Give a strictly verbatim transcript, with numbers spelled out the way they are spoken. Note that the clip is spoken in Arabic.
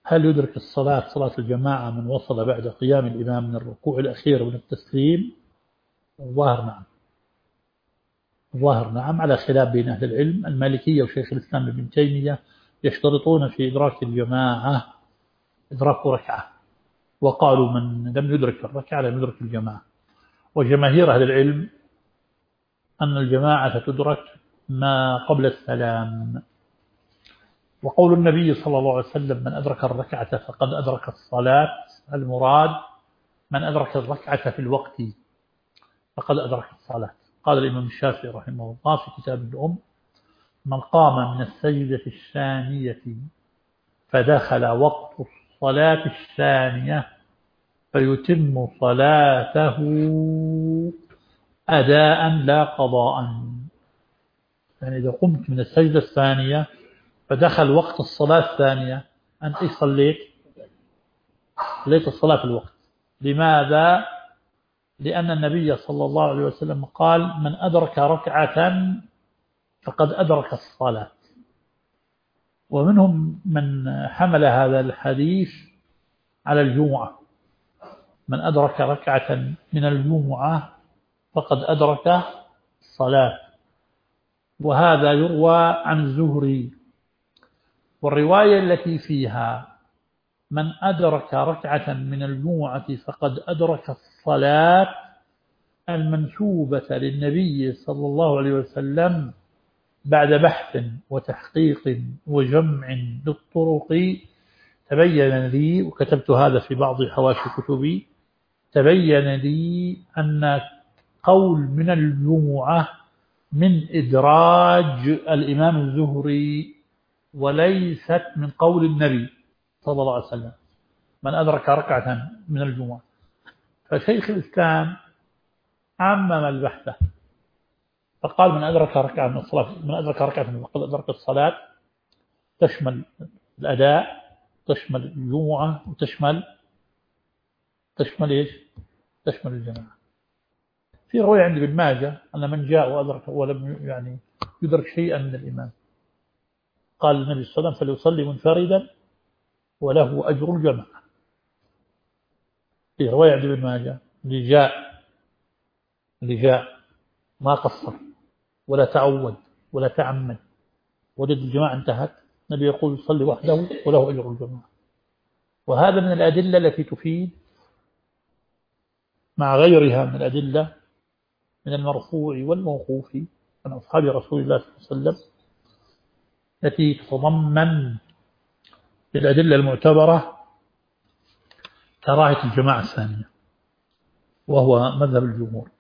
هل يدرك الصلاة صلاة الجماعة من وصل بعد قيام الإمام من الركوع الأخير ومن التسليم؟ الظاهر نعم، الظاهر نعم، على خلاف بين أهل العلم. المالكية وشيخ الإسلام ابن تيمية يشترطون في إدراك الجماعة إدراك ركعة، وقالوا من لم يدرك الركعة لم يدرك الجماعة. وجماهير أهل العلم أن الجماعة تدرك ما قبل السلام. وقول النبي صلى الله عليه وسلم من أدرك الركعة فقد أدرك الصلاة، المراد من أدرك الركعة في الوقت فقد أدرك الصلاة. قال الإمام الشافعي رحمه الله في كتاب الأم: من قام من السجدة الثانية فدخل وقت الصلاة الثانية فيتم صلاته أداء لا قضاء. يعني إذا قمت من السجدة الثانية فدخل وقت الصلاة الثانية، أنت إيش صليت؟ صليت الصلاة في الوقت. لماذا؟ لأن النبي صلى الله عليه وسلم قال: من أدرك ركعة فقد أدرك الصلاة. ومنهم من حمل هذا الحديث على الجمعة: من أدرك ركعة من الجمعة فقد أدرك الصلاة. وهذا يروى عن الزهري. والرواية التي فيها من أدرك ركعة من الجمعة فقد أدرك الصلاة المنسوبة للنبي صلى الله عليه وسلم بعد بحث وتحقيق وجمع للطرق تبين لي، وكتبت هذا في بعض حواشي كتبي، تبين لي أن قول من الجمعة من إدراج الإمام الزهري وليست من قول النبي صلى الله عليه وسلم من أدرك ركعة من الجمعة. فشيخ الإسلام عمم البحث فقال: من أدرك ركعة من الصلاة من أدرك ركعة فقد أدرك الصلاة، تشمل الأداء، تشمل الجمعة، وتشمل تشمل إيش؟ تشمل الجماعة. في رواية عند ابن ماجه أن من جاء وأدرك ولم يعني يدرك شيئا من الإمام قال النبي صلى الله عليه وسلم: فليصلي منفردا وله أجر الجماعة. في رواية عند ابن ماجه: اللي جاء اللي جاء ما قصر ولا تعود ولا تعمد وجد الجماعة انتهت، النبي يقول: يصلي وحده وله أجر الجماعة. وهذا من الأدلة التي تفيد مع غيرها من الأدلة من المرفوع والموقوف عن أصحاب رسول الله صلى الله عليه وسلم التي تتضمن الأدلة المعتبرة كراهة الجماعة الثانية، وهو مذهب الجمهور.